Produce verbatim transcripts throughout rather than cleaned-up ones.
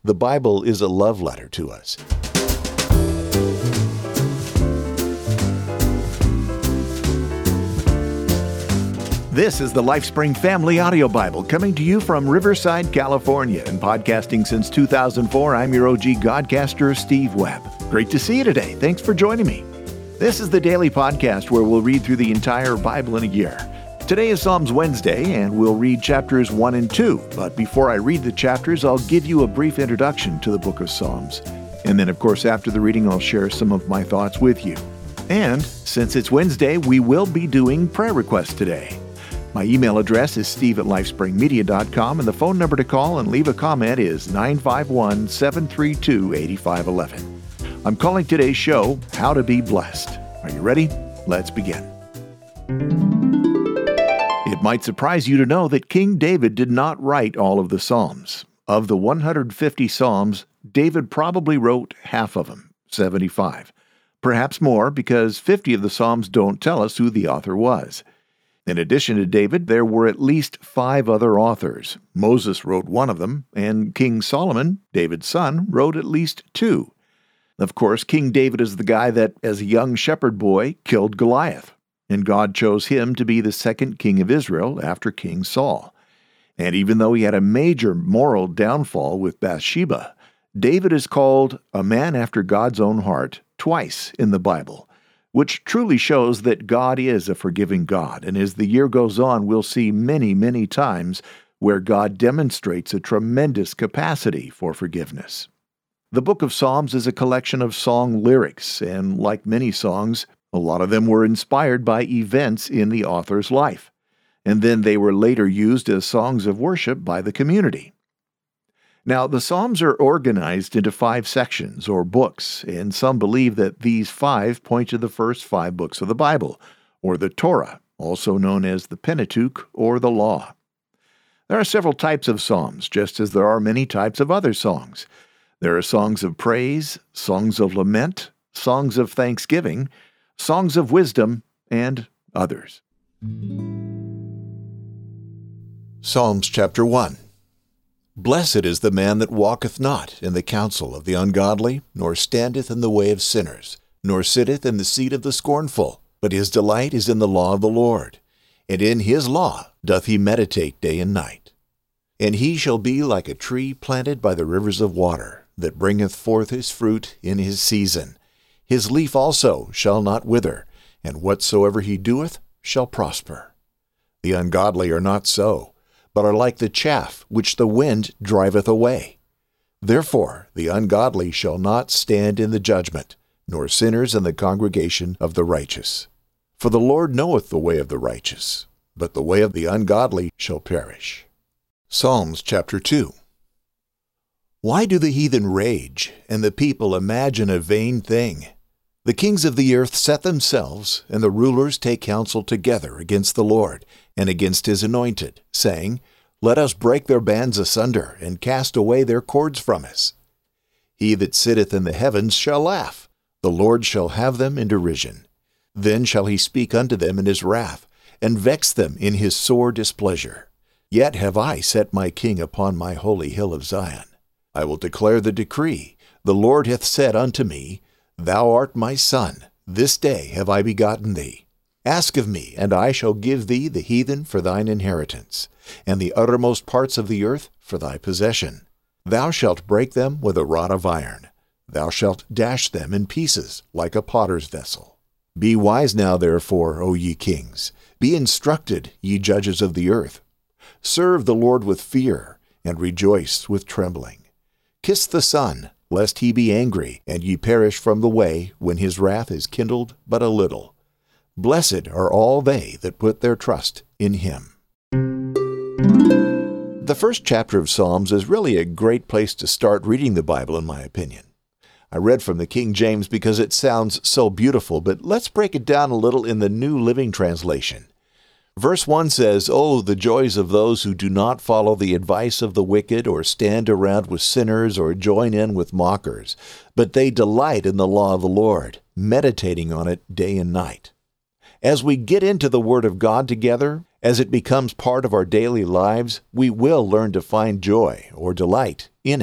The Bible is a love letter to us. This is the LifeSpring Family Audio Bible, coming to you from Riverside, California, and podcasting since two thousand four. I'm your O G Godcaster, Steve Webb. Great to see you today. Thanks for joining me. This is the daily podcast where we'll read through the entire Bible in a year. Today is Psalms Wednesday, and we'll read chapters one and two. But before I read the chapters, I'll give you a brief introduction to the book of Psalms. And then, of course, after the reading, I'll share some of my thoughts with you. And since it's Wednesday, we will be doing prayer requests today. My email address is steve at lifespring media dot com, and the phone number to call and leave a comment is nine five one, seven three two, eight five one one. I'm calling today's show, How to Be Blessed. Are you ready? Let's begin. It might surprise you to know that King David did not write all of the Psalms. Of the one hundred fifty Psalms, David probably wrote half of them, seventy-five. Perhaps more, because fifty of the Psalms don't tell us who the author was. In addition to David, there were at least five other authors. Moses wrote one of them, and King Solomon, David's son, wrote at least two. Of course, King David is the guy that, as a young shepherd boy, killed Goliath, and God chose him to be the second king of Israel after King Saul. And even though he had a major moral downfall with Bathsheba, David is called a man after God's own heart twice in the Bible, which truly shows that God is a forgiving God. And as the year goes on, we'll see many, many times where God demonstrates a tremendous capacity for forgiveness. The book of Psalms is a collection of song lyrics, and like many songs, a lot of them were inspired by events in the author's life, and then they were later used as songs of worship by the community. Now, the Psalms are organized into five sections, or books, and some believe that these five point to the first five books of the Bible, or the Torah, also known as the Pentateuch or the Law. There are several types of Psalms, just as there are many types of other songs. There are songs of praise, songs of lament, songs of thanksgiving, songs of wisdom, and others. Psalms chapter one. Blessed is the man that walketh not in the counsel of the ungodly, nor standeth in the way of sinners, nor sitteth in the seat of the scornful, but his delight is in the law of the Lord, and in his law doth he meditate day and night. And he shall be like a tree planted by the rivers of water, that bringeth forth his fruit in his season. His leaf also shall not wither, and whatsoever he doeth shall prosper. The ungodly are not so, but are like the chaff which the wind driveth away. Therefore the ungodly shall not stand in the judgment, nor sinners in the congregation of the righteous. For the Lord knoweth the way of the righteous, but the way of the ungodly shall perish. Psalms chapter two. Why do the heathen rage, and the people imagine a vain thing? The kings of the earth set themselves, and the rulers take counsel together against the Lord, and against his anointed, saying, Let us break their bands asunder, and cast away their cords from us. He that sitteth in the heavens shall laugh, the Lord shall have them in derision. Then shall he speak unto them in his wrath, and vex them in his sore displeasure. Yet have I set my king upon my holy hill of Zion. I will declare the decree. The Lord hath said unto me, Thou art my son, this day have I begotten thee. Ask of me, and I shall give thee the heathen for thine inheritance, and the uttermost parts of the earth for thy possession. Thou shalt break them with a rod of iron. Thou shalt dash them in pieces like a potter's vessel. Be wise now, therefore, O ye kings. Be instructed, ye judges of the earth. Serve the Lord with fear, and rejoice with trembling. Kiss the Son, lest he be angry, and ye perish from the way, when his wrath is kindled but a little. Blessed are all they that put their trust in him. The first chapter of Psalms is really a great place to start reading the Bible, in my opinion. I read from the King James because it sounds so beautiful, but let's break it down a little in the New Living Translation. Verse one says, Oh, the joys of those who do not follow the advice of the wicked, or stand around with sinners, or join in with mockers, but they delight in the law of the Lord, meditating on it day and night. As we get into the Word of God together, as it becomes part of our daily lives, we will learn to find joy or delight in it.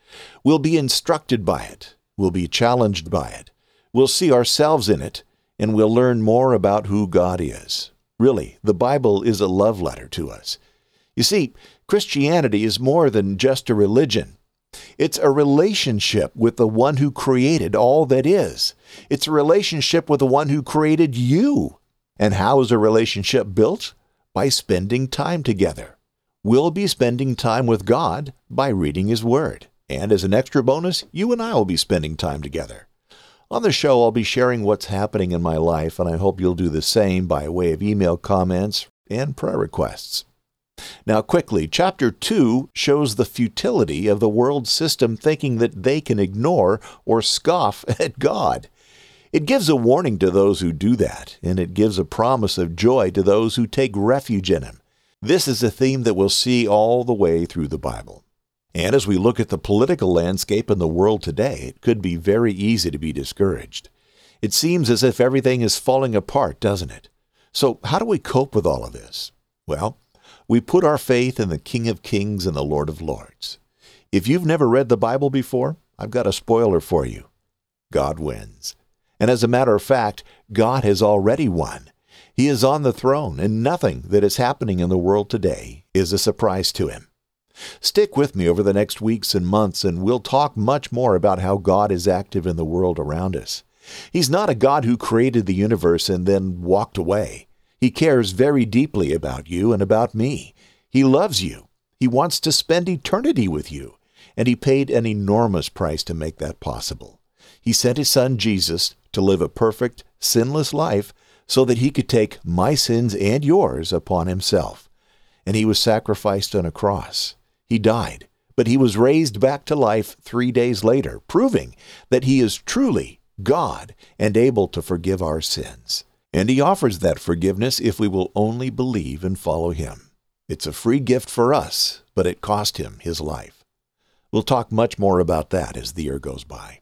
We'll be instructed by it. We'll be challenged by it. We'll see ourselves in it, and we'll learn more about who God is. Really, the Bible is a love letter to us. You see, Christianity is more than just a religion. It's a relationship with the one who created all that is. It's a relationship with the one who created you. And how is a relationship built? By spending time together. We'll be spending time with God by reading His Word. And as an extra bonus, you and I will be spending time together. On the show, I'll be sharing what's happening in my life, and I hope you'll do the same by way of email comments and prayer requests. Now, quickly, Chapter two shows the futility of the world system thinking that they can ignore or scoff at God. It gives a warning to those who do that, and it gives a promise of joy to those who take refuge in Him. This is a theme that we'll see all the way through the Bible. And as we look at the political landscape in the world today, it could be very easy to be discouraged. It seems as if everything is falling apart, doesn't it? So how do we cope with all of this? Well, we put our faith in the King of Kings and the Lord of Lords. If you've never read the Bible before, I've got a spoiler for you. God wins. And as a matter of fact, God has already won. He is on the throne, and nothing that is happening in the world today is a surprise to Him. Stick with me over the next weeks and months, and we'll talk much more about how God is active in the world around us. He's not a God who created the universe and then walked away. He cares very deeply about you and about me. He loves you. He wants to spend eternity with you, and He paid an enormous price to make that possible. He sent His Son Jesus to live a perfect, sinless life so that He could take my sins and yours upon Himself. And He was sacrificed on a cross. He died, but He was raised back to life three days later, proving that He is truly God and able to forgive our sins. And He offers that forgiveness if we will only believe and follow Him. It's a free gift for us, but it cost Him His life. We'll talk much more about that as the year goes by.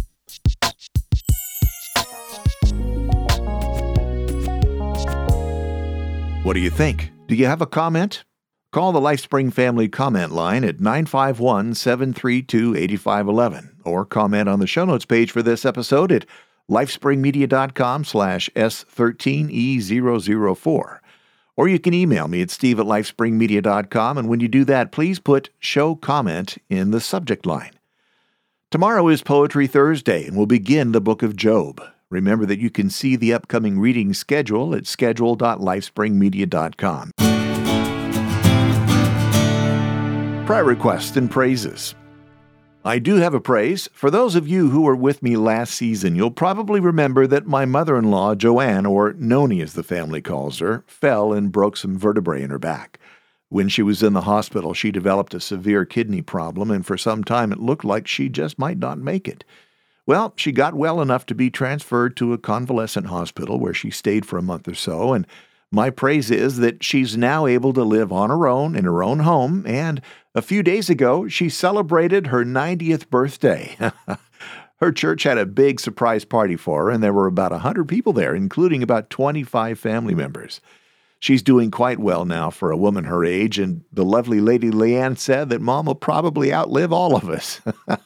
What do you think? Do you have a comment? Call the LifeSpring Family comment line at nine five one, seven three two, eight five one one or comment on the show notes page for this episode at lifespringmedia.com slash S13E004. Or you can email me at steve at lifespringmedia dot com, and when you do that, please put Show Comment in the subject line. Tomorrow is Poetry Thursday, and we'll begin the book of Job. Remember that you can see the upcoming reading schedule at schedule dot lifespringmedia dot com. Prayer requests and praises. I do have a praise. For those of you who were with me last season, you'll probably remember that my mother-in-law, Joanne, or Noni as the family calls her, fell and broke some vertebrae in her back. When she was in the hospital, she developed a severe kidney problem, and for some time it looked like she just might not make it. Well, she got well enough to be transferred to a convalescent hospital where she stayed for a month or so, and my praise is that she's now able to live on her own in her own home, and a few days ago, she celebrated her ninetieth birthday. Her church had a big surprise party for her, and there were about one hundred people there, including about twenty-five family members. She's doing quite well now for a woman her age, and the lovely lady Leanne said that Mom will probably outlive all of us.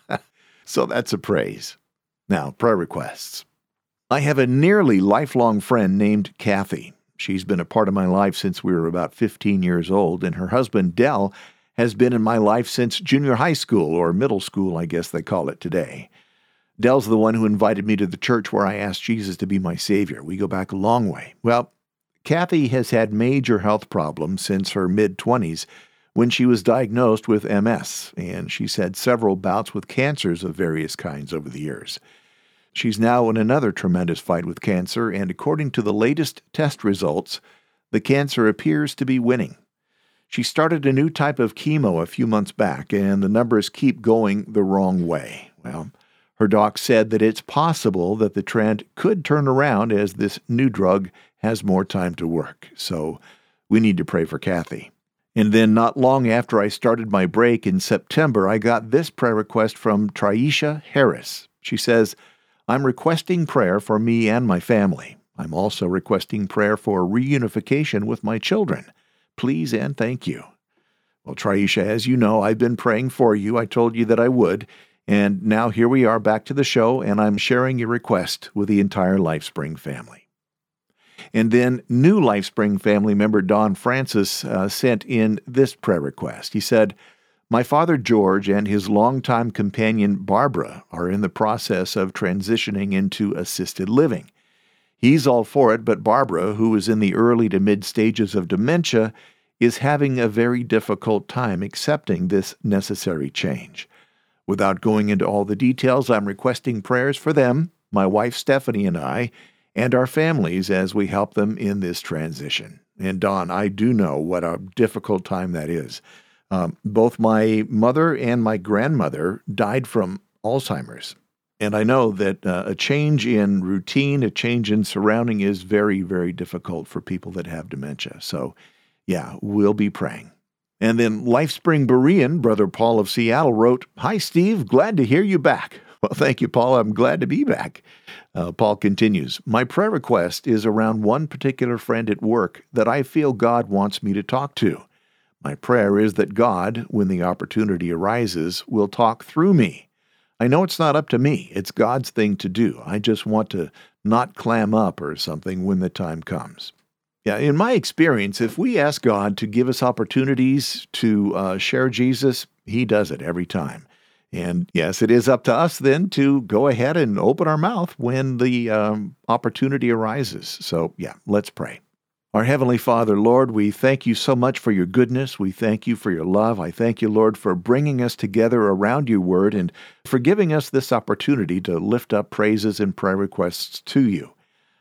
So that's a praise. Now, prayer requests. I have a nearly lifelong friend named Kathy. She's been a part of my life since we were about fifteen years old, and her husband, Del, has been in my life since junior high school, or middle school, I guess they call it today. Del's the one who invited me to the church where I asked Jesus to be my Savior. We go back a long way. Well, Kathy has had major health problems since her mid-twenties when she was diagnosed with M S, and she's had several bouts with cancers of various kinds over the years. She's now in another tremendous fight with cancer, and according to the latest test results, the cancer appears to be winning. She started a new type of chemo a few months back, and the numbers keep going the wrong way. Well, her doc said that it's possible that the trend could turn around as this new drug has more time to work. So we need to pray for Kathy. And then not long after I started my break in September, I got this prayer request from Triesha Harris. She says, I'm requesting prayer for me and my family. I'm also requesting prayer for reunification with my children. Please and thank you. Well, Triesha, as you know, I've been praying for you. I told you that I would. And now here we are back to the show, and I'm sharing your request with the entire LifeSpring family. And then new LifeSpring family member Don Francis uh, sent in this prayer request. He said, "My father George and his longtime companion Barbara are in the process of transitioning into assisted living. He's all for it, but Barbara, who is in the early to mid stages of dementia, is having a very difficult time accepting this necessary change. Without going into all the details, I'm requesting prayers for them, my wife Stephanie and I, and our families as we help them in this transition." And Don, I do know what a difficult time that is. Um, both my mother and my grandmother died from Alzheimer's. And I know that uh, a change in routine, a change in surrounding is very, very difficult for people that have dementia. So, yeah, we'll be praying. And then LifeSpring Berean, Brother Paul of Seattle, wrote, "Hi, Steve. Glad to hear you back." Well, thank you, Paul. I'm glad to be back. Uh, Paul continues, "My prayer request is around one particular friend at work that I feel God wants me to talk to. My prayer is that God, when the opportunity arises, will talk through me. I know it's not up to me. It's God's thing to do. I just want to not clam up or something when the time comes." Yeah, in my experience, if we ask God to give us opportunities to uh, share Jesus, He does it every time. And yes, it is up to us then to go ahead and open our mouth when the um, opportunity arises. So yeah, let's pray. Our Heavenly Father, Lord, we thank you so much for your goodness. We thank you for your love. I thank you, Lord, for bringing us together around your word and for giving us this opportunity to lift up praises and prayer requests to you.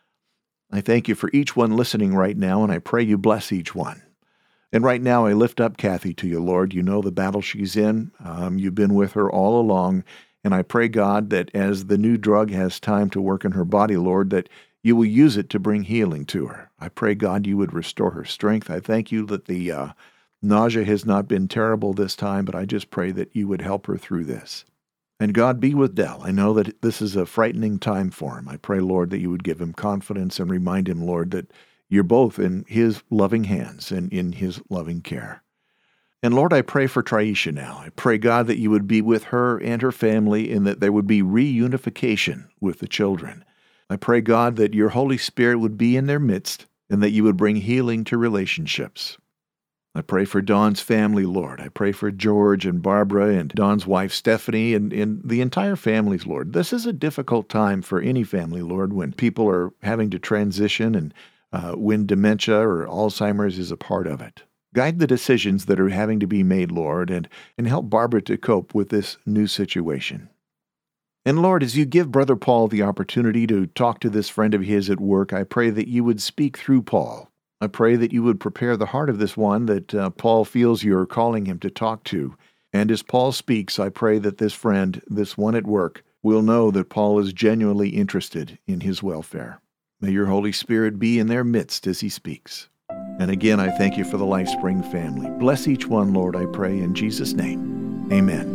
I thank you for each one listening right now, and I pray you bless each one. And right now, I lift up Kathy to you, Lord. You know the battle she's in. Um, you've been with her all along, and I pray, God, that as the new drug has time to work in her body, Lord, that you will use it to bring healing to her. I pray, God, you would restore her strength. I thank you that the uh, nausea has not been terrible this time, but I just pray that you would help her through this. And God, be with Dell. I know that this is a frightening time for him. I pray, Lord, that you would give him confidence and remind him, Lord, that you're both in his loving hands and in his loving care. And Lord, I pray for Triesha now. I pray, God, that you would be with her and her family and that there would be reunification with the children. I pray, God, that your Holy Spirit would be in their midst and that you would bring healing to relationships. I pray for Don's family, Lord. I pray for George and Barbara and Don's wife, Stephanie, and, and the entire families, Lord. This is a difficult time for any family, Lord, when people are having to transition and uh, when dementia or Alzheimer's is a part of it. Guide the decisions that are having to be made, Lord, and, and help Barbara to cope with this new situation. And Lord, as you give Brother Paul the opportunity to talk to this friend of his at work, I pray that you would speak through Paul. I pray that you would prepare the heart of this one that uh, Paul feels you're calling him to talk to. And as Paul speaks, I pray that this friend, this one at work, will know that Paul is genuinely interested in his welfare. May your Holy Spirit be in their midst as he speaks. And again, I thank you for the LifeSpring family. Bless each one, Lord, I pray in Jesus' name. Amen.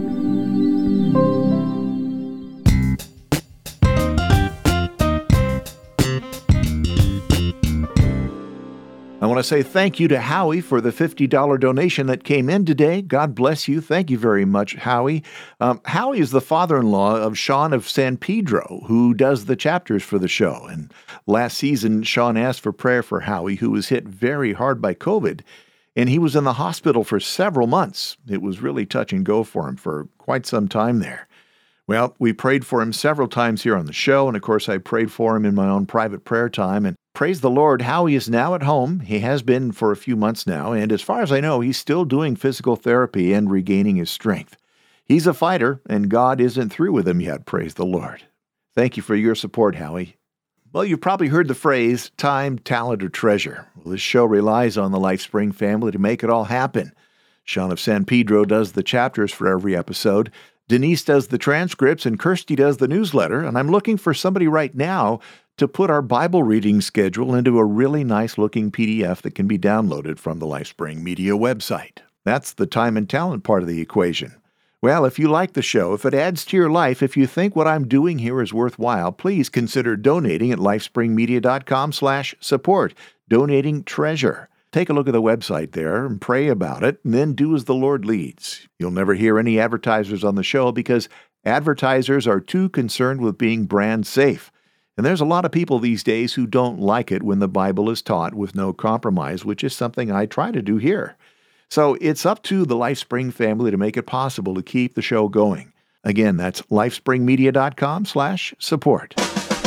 I want to say thank you to Howie for the fifty dollars donation that came in today. God bless you. Thank you very much, Howie. Um, Howie is the father-in-law of Sean of San Pedro, who does the chapters for the show. And last season, Sean asked for prayer for Howie, who was hit very hard by COVID, and he was in the hospital for several months. It was really touch and go for him for quite some time there. Well, we prayed for him several times here on the show, and of course I prayed for him in my own private prayer time, and praise the Lord, Howie is now at home. He has been for a few months now, and as far as I know, he's still doing physical therapy and regaining his strength. He's a fighter, and God isn't through with him yet, praise the Lord. Thank you for your support, Howie. Well, you've probably heard the phrase, time, talent, or treasure. Well, this show relies on the LifeSpring family to make it all happen. Sean of San Pedro does the chapters for every episode. Denise does the transcripts, and Kirsty does the newsletter, and I'm looking for somebody right now to put our Bible reading schedule into a really nice-looking P D F that can be downloaded from the LifeSpring Media website. That's the time and talent part of the equation. Well, if you like the show, if it adds to your life, if you think what I'm doing here is worthwhile, please consider donating at lifespringmedia.com slash support. Donating treasure. take a look at the website there and pray about it, and then do as the Lord leads. You'll never hear any advertisers on the show because advertisers are too concerned with being brand safe. And there's a lot of people these days who don't like it when the Bible is taught with no compromise, which is something I try to do here. So it's up to the LifeSpring family to make it possible to keep the show going. Again, that's lifespringmedia.com slash support.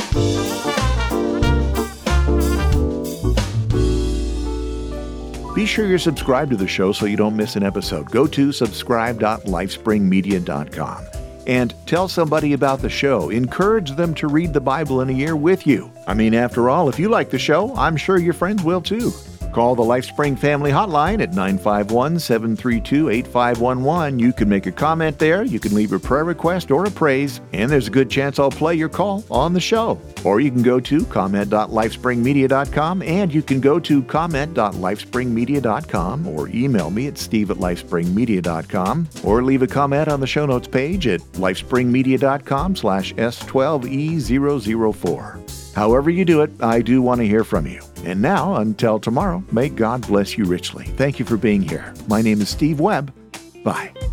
Be sure you're subscribed to the show so you don't miss an episode. Go to subscribe dot lifespring media dot com and tell somebody about the show. Encourage them to read the Bible in a year with you. I mean, after all, if you like the show, I'm sure your friends will too. Call the LifeSpring Family Hotline at nine five one, seven three two, eight five one one. You can make a comment there, you can leave a prayer request or a praise, and there's a good chance I'll play your call on the show. Or you can go to comment dot lifespring media dot com, and you can go to comment dot lifespring media dot com or email me at steve at lifespring media dot com, or leave a comment on the show notes page at lifespring media dot com slash S twelve E zero zero four. However you do it, I do want to hear from you. And now, until tomorrow, may God bless you richly. Thank you for being here. My name is Steve Webb. Bye.